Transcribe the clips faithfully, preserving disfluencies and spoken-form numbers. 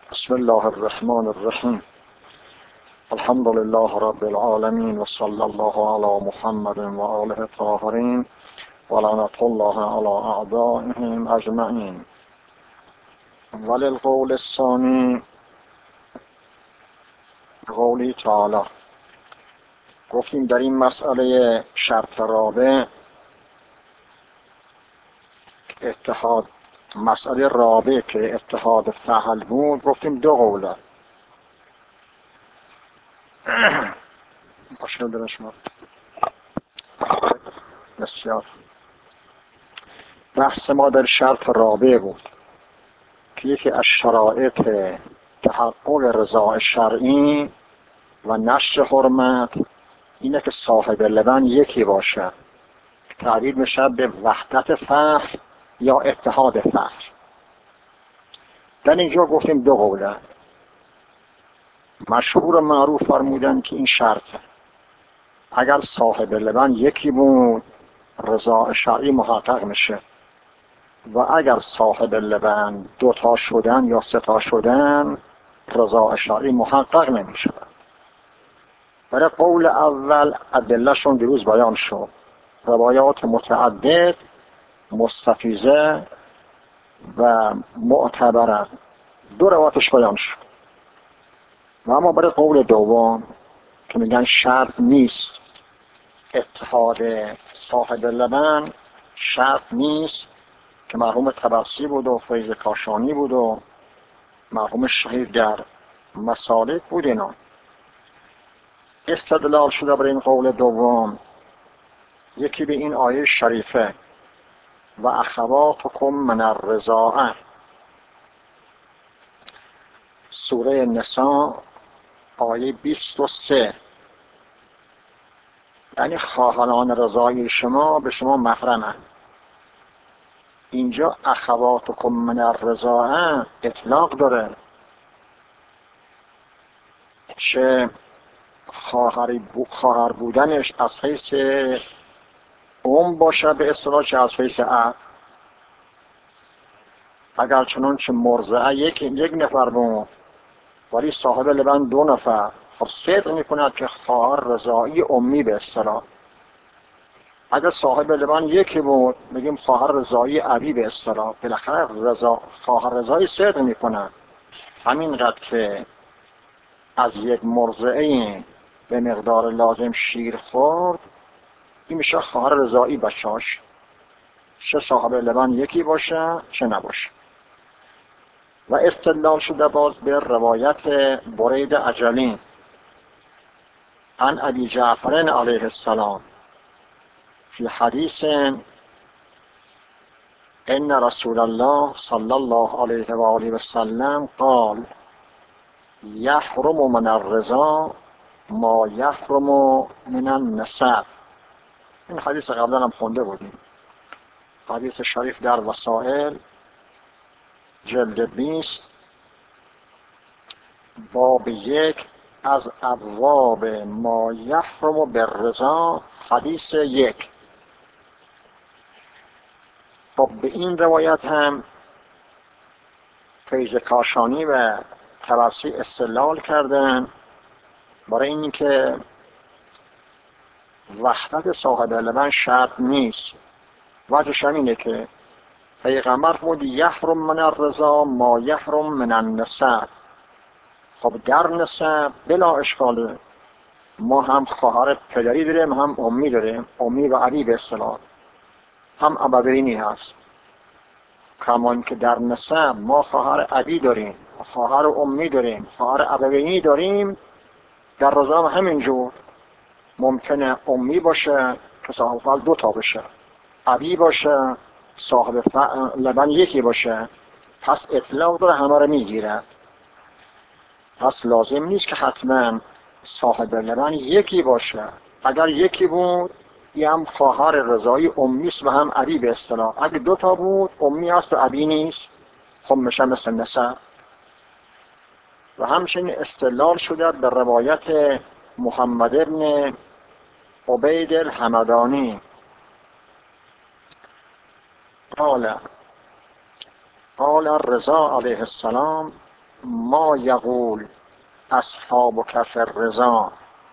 بسم الله الرحمن الرحیم. الحمد لله رب العالمین و صلی الله علی محمد و آله الطاهرین و لعنة الله علی اعدائهم اجمعین. وللقول الثانی قولی تعالی. گفتیم در این مسئله شرط رابع اتحاد، مسئله رابع که اتحاد فعل بود، گفتیم دو قوله. مشکل داره شما؟ بسیار. بحث ما در شرط رابع بود که یکی از شرایط تحقق رضا شرعی و نشر حرمت اینه که صاحب لبن یکی باشه، تعبیر میشه به وحدت فصل یا اتحاد فصل. در اینجا گفتیم دو قوله. مشهور و معروف فرمودن که این شرطه، اگر صاحب لبن یکی بود رضا شرعی محقق میشه، و اگر صاحب لبن دوتا شدن یا ستا شدن رضا شرعی محقق نمیشه. برای قول اول ادلهشون دیروز بیان شد، روایات متعدد مستفیضه و معتبره، دو روایتش بیان شد. و اما برای قول دوم که میگن شرط نیست، اتحاد صاحب لبن شرط نیست، که مرحوم طبرسی بود و فیض کاشانی بود و مرحوم شهید در مسالک بود. اینا استدلال شده برای این قول دوم، یکی به این آیه شریفه و اخواتکم من الرضاعه، سوره نساء آیه بیست و سه، یعنی خواهران رضایی شما به شما محرمن. اینجا اخواتکم من الرضاعه اطلاق داره، چه خواهر بودنش از حیث ام باشه به اصطلاح، چه از حیث اب. اگر چنانچه مرضعه یک یک نفر بود ولی صاحب لبن دو نفر، خب صدق میکند که خواهر رضایی امی به اصطلاح. اگر صاحب لبن یکی بود میگیم خواهر رضایی ابی به اصطلاح. بالاخره رضا خواهر رضایی صدق میکند، همینقدر که از یک مرضعه به مقدار لازم شیر خورد، این میشه خواهر رضایی بچه‌اش، چه صاحب لبن یکی باشه چه نباشه. و استدلال شده باز به روایت برید اجلی عن ابی جعفر علیه السلام فی حدیث ان رسول الله صلی الله علیه و آله و سلم قال یحرم من الرضا ما یحرم من النسب. این حدیث قبلا هم خونده بودیم، حدیث شریف در وسائل جلد بیست باب یک از ابواب ما یحرم بالرضا، حدیث یک. خب به این روایت هم فیض کاشانی و طبرسی استدلال کردن برای اینکه وحدت صاحب لبن شرط نیست. وجهش اینه که پیغمبر فرمود یحرم من الرضا ما یحرم من النسب. خب در نسب بلا اشکاله، ما هم خواهر پدری داریم هم امی داریم، امی و ابی به اصطلاح، هم ابوینی هست. کمان که در نسب ما خواهر ابی داریم، خواهر امی داریم، خواهر ابوینی داریم، در رضا هم همینجور. ممکنه امی باشه که صاحب فعل دو تا بشه، ابی باشه صاحب لبن یکی باشه، پس اطلاق داره همه رو میگیره. پس لازم نیست که حتما صاحب لبن یکی باشه. اگر یکی بود یه هم خواهر رضایی امیست و هم ابی به اصطلاح. اگه دو تا بود امی هست و ابی نیست، خب میشه مثل نسب. و همچنین استدلال شده به روایت محمد ابن عبید الحمدانی قال قال الرضا علیه السلام ما یقول اصحاب کف الرضا.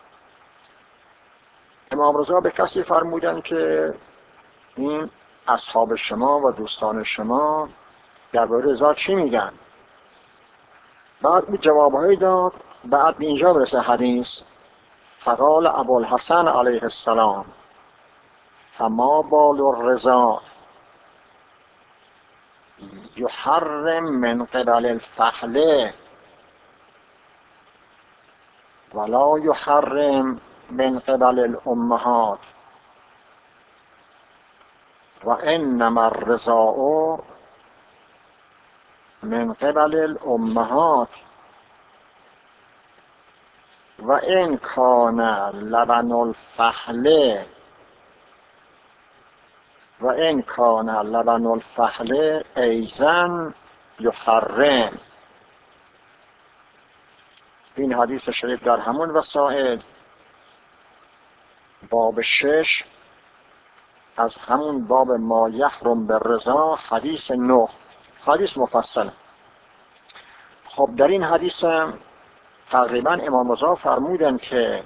امام رضا به کسی فرمودن که این اصحاب شما و دوستان شما درباره رضا چی میگن؟ بعد می جوابهایی داد. بعد به اینجا برسه حدیث: فقال ابوالحسن علیه السلام فما بال الرضا یحرم من قبل الفحل ولا یحرم من قبل الامهات و انما الرضا من قبل الامهات و ان کان لبن الفحل و ان کان لبن الفحل ایضا یحرم. این حدیث شریف در همون وسائل باب شش از همون باب ما یحرم بالرضا حدیث نه، حدیث مفصل. خب در این حدیث هم تقریبا امام رضا فرمودن که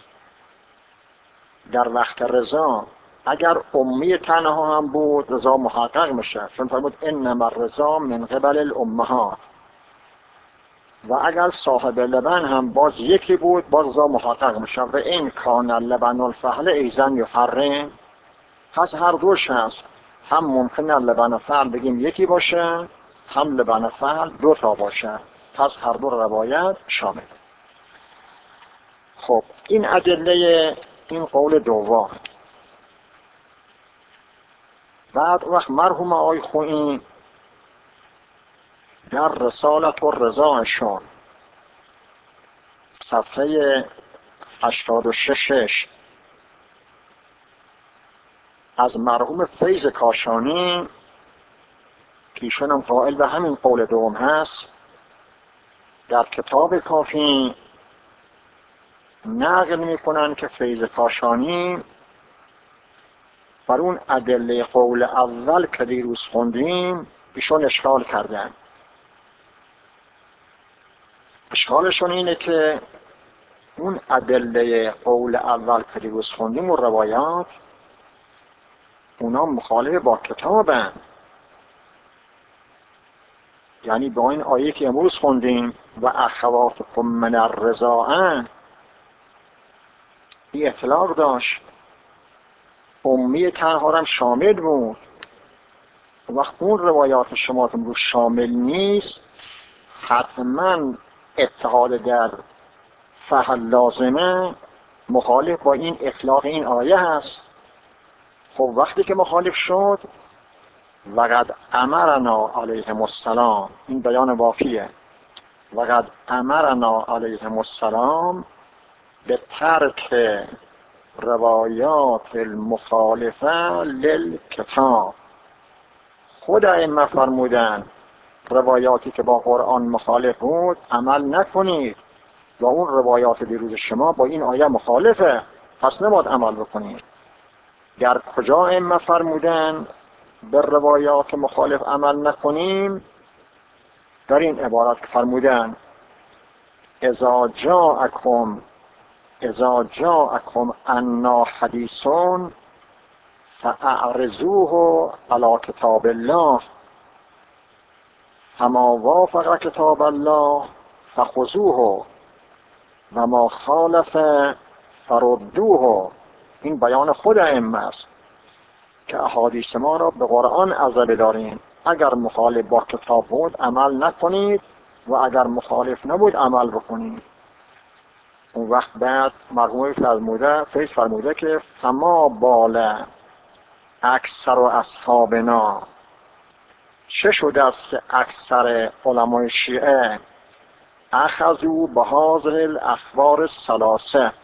در وقت رضا اگر امی تنها هم بود رضا محقق میشه، چون فرمود انما الرضا من قبل الامهات، و اگر صاحب لبن هم باز یکی بود باز رضا محقق میشه. و این کان لبن الفحل ایضا یحرم، پس هر دوش هست، هم ممکنه لبن فحل بگیم یکی باشه، هم لبن فحل دو تا باشه، پس هر دو روایت شامل. خب این ادله این قول دوم. بعد وقت مرحوم آقای خویی در رسالت و رضاشون صفحه هشتاد و شش از مرحوم فیض کاشانی که ایشون هم قائل به همین قول دوم هست، در کتاب کافی نقل میکنن که فیض کاشانی بر اون ادله قول اول که دیروز خوندیم ایشون اشکال کردن. اشکالشون اینه که اون ادله قول اول که دیروز خوندیم و روایات اونا مخالف با کتابن، یعنی با این آیه که امروز خوندیم و اخواتکم من الرضاعه این اطلاق داشت، امی تنها هم شامل بود. وقت اون روایات شما رو شامل نیست، حتما اتحاد در فحل لازمه مخالف با این اطلاق این آیه هست. خب وقتی که مخالف شد وقد امرنا علیهم السلام، این بیان واقعیه، وقد امرنا علیهم السلام به ترک روایات المخالفه للکتاب. خود ائمه فرمودن روایاتی که با قرآن مخالف بود عمل نکنید و اون روایات دیروز شما با این آیه مخالفه، پس نباید عمل بکنید. در کجا ائمه فرمودن به روایات مخالف عمل نکنیم؟ در این عبارت که فرمودن اذا جاءکم اذا جاءکم عنا حدیثون فاعرضوه علی کتاب الله فما وافق کتاب الله فخذوه و ما خالف فردوه. این بیان خود ائمه است که احادیث ما را به قرآن عرضه داریم، اگر مخالف با کتاب بود عمل نکنید و اگر مخالف نبود عمل بکنید. اون وقت بعد مرحوم فرموده فیض فرموده که فما بال اکثر و اصحابنا، چه شده است که اکثر علمای شیعه اخذوا بهذه الاخبار الثلاثه.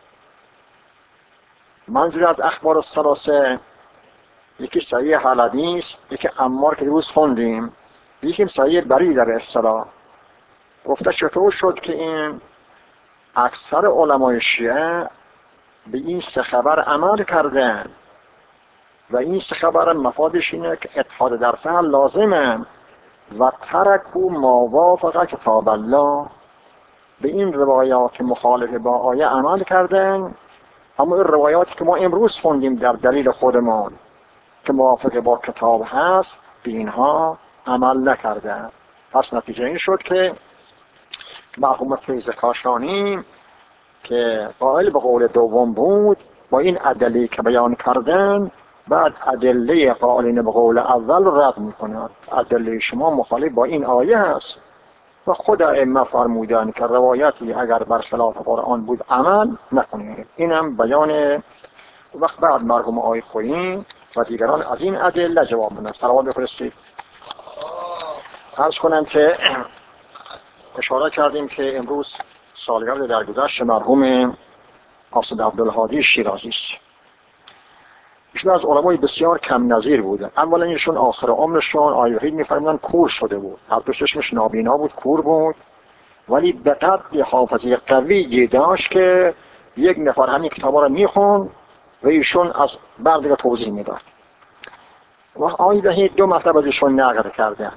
منظور از اخبار الثلاثه یکی صحیح حلبی است، یکی عمار که روز خوندیم، یکی صحیح بری در اصطلاح. گفته چطور شد که این اکثر علمای شیعه به این سه خبر عمل کردن و این سه خبر مفادش اینه که اتحاد در فعل لازمه و ترکوا ما وافق کتاب الله، به این روایات که مخالف با آیه عمل کردن، اما این روایاتی که ما امروز خوندیم در دلیل خودمان که موافق با کتاب هست به اینها عمل نکردن. پس نتیجه این شد که مرحوم فیض کاشانی که قائل به قول دوم بود، با این ادله که بیان کردن بعد ادله قائلین به قول اول رد میکنند. ادله شما مخالف با این آیه هست و خود ائمه فرمودن که روایتی اگر برخلاف قرآن بود عمل نکنید. اینم بیان وقت بعد مرحوم آقای خویی و دیگران از این ادله جواب بدن. سلام بفرستید. عرض کنم که اشاره کردیم که امروز سالگرد درگذشت مرحوم قاصد عبدالهادی شیرازی است. ایشون از علمای بسیار کم نظیر بوده. اولا ایشون آخر عمرشون آیه وحید می‌فرمودن کور شده بود. هر دو چشمش نابینا بود، کور بود، ولی به قدر حافظه قوی داشت که یک نفر همین کتابا رو میخوند و ایشون از بعد دیگه توضیح میداد. و آیه وحید دو مطلب از ایشون نقل کردن.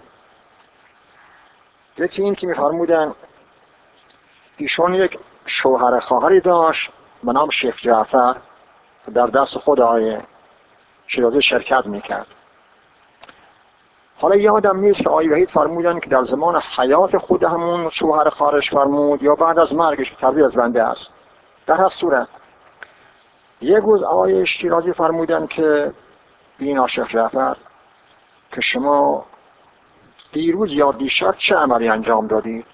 یکی این که می‌فرمودن ایشون یک شوهر خواهری داشت به نام شیخ جعفر در دست خود آیه شیرازی شرکت میکرد. حالا یادم نیست که آیه وحید فرمودن که در زمان حیات خود همون شوهر خواهرش فرمود یا بعد از مرگش، تعبیر از بنده است. در هر صورت یک روز آیه شیرازی فرمودن که بینا شیخ جعفر که شما دیروز یا دیشب چه عملی انجام دادید؟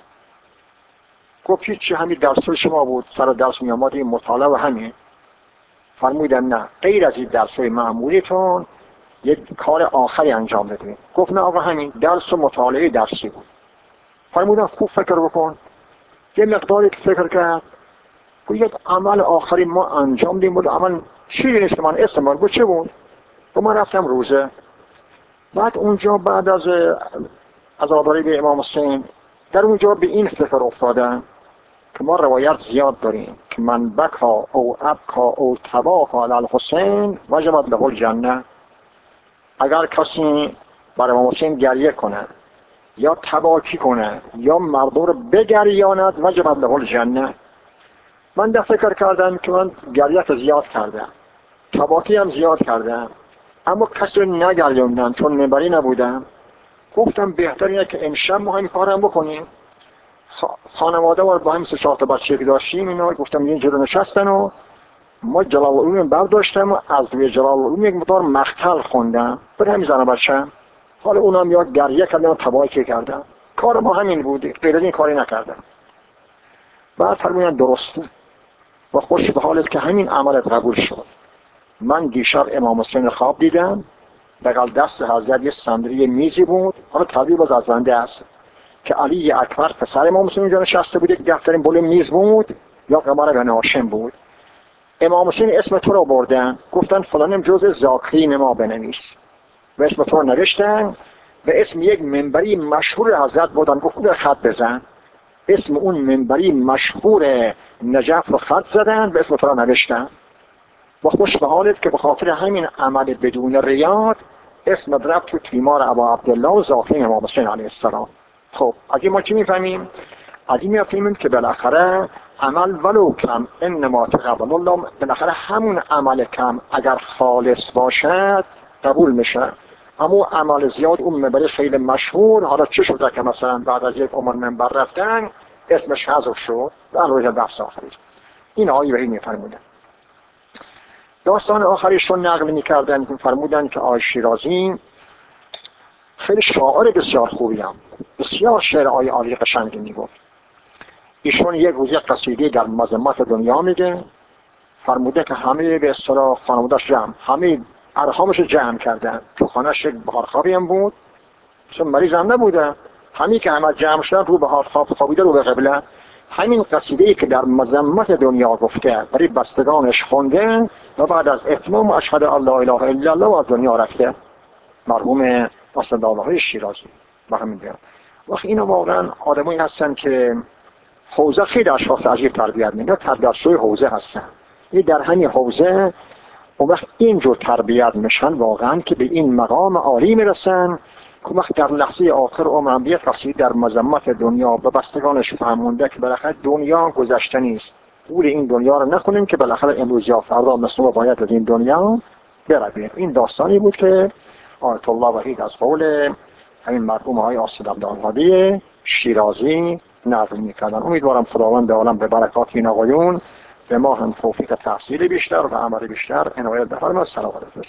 گفت هیچی، همین درس شما بود، سر درس می آمدیم مطالعه و همین. فرمودن نه، غیر از این درس‌های معمولیتون یک کار آخری انجام بدید. گفت نه آقا همین درس و مطالعه درسی بود. فرمودن خوب فکر بکن. یه مقداری که فکر کرد و یک عمل آخری ما انجام دیم بود. عمل چیزی نیست که من اسم من بود چه بود؟ و من رفتم روزه. بعد اونجا بعد از از آداری به امام حسین در اونجا به این فکر افتادن که ما روایت زیاد داریم که من بکا او ابکا او تباکا علی الحسین وجبت له الجنه. اگر کسی برای امام حسین گریه کنه یا تباکی کنه یا مردم رو بگریاند وجبت له الجنه. من ده فکر کردم که من گریه زیاد کردم، تباکی هم زیاد کردم، اما کسی رو نگریاندم چون منبری نبودم. گفتم بهتر اینه که امشب ما همین کارم بکنیم. خانواده ما با همین سه چهار تا بچه که داشتیم اینا گفتم این جلو نشستن و ما جلال العلوم برداشتم و از روی جلال العلوم یک مقدار مقتل خوندم برای همین زن و بچه. حالا اونم یا گریه کردم و تباکی کردم. کار ما همین بود، غیر از این کاری نکردم. بعد فرمودن درسته و خوش به حالت که همین عملت قبول شد. من دیشب امام حسین خواب دیدم، بغل دست حضرت یه صندلی میزی بود، حالا تعبیر باز از بنده است که علی اکبر پسر امام حسین اونجا نشسته بود، یک دفترین بالای میز بود یا قمر بن هاشم بود. امام حسین اسم تو رو بردن، گفتن فلانم جزء ذاکرین ما بنویس و اسم تو رو نوشتن و اسم یک منبری مشهور حضرت بودن. گفتن خط بزن، اسم اون منبری مشهور نجف رو خط زدن و اسم تو رو نوشتن. و خوش به حالت که به خاطر همین عمل بدون ریاد اسم رفت تو تیمار ابا عبدالله و ذاکرین امام حسین علیه السلام. خب از این ما چی میفهمیم؟ از این میفهمیم که بالاخره عمل ولو کم انما تقبل الله، بالاخره همون عمل کم اگر خالص باشد قبول میشه. اما عمل زیاد اون منبر خیلی مشهور، حالا چه شده که مثلا بعد از یک عمر منبر رفتن اسمش حذف شد در روی بحث آخری. این آیه وحید میفرمودن. داستان آخریشون نقل میکردن که فرمودن که آقای شیرازی خیلی شاعر بسیار خوبی هم، بسیار شعر آی عالی قشنگی میگفت. ایشون یک روز یک قصیده در مذمت دنیا میگه، فرموده که همه به اصطلاح خانواده‌اش جمع، همه ارحامش جمع کردن تو خانه‌اش. یک بهارخوابی هم بود، چون مریض هم نبوده، همه که همه جمع شدن رو بهارخواب خوابیده رو به قبله. همین قصیده‌ای که در مذمت دنیا گفته برای بستگانش خونده و بعد از اتمام اشهد الله اله الا الله و دنیا رفته مرحوم قاصد الله شیرازی. با همین بیان وقت اینا واقعا آدمایی هستن که حوزه خیلی اشخاص عجیب تربیت میدن، تربیت‌شوی حوزه هستن. این در همین حوزه اون وقت اینجور تربیت میشن واقعا که به این مقام عالی میرسن که وقت در لحظه آخر عمرم یک قصیده در مذمت دنیا به بستگانش فهمونده که بالاخره دنیا گذشته نیست، پول این دنیا رو نکنیم که بالاخره امروز یا فردا مثل ما باید از این دنیا برویم. این داستانی بود که آیت الله وحید از قول همین مرحوم آقای آصف عبدالهادی شیرازی نقل می‌کردن. امیدوارم خداوند عالم به برکات این آقایون به ما هم توفیق تحصیل بیشتر و عمل بیشتر عنایت بفرماید. سلام علیکم.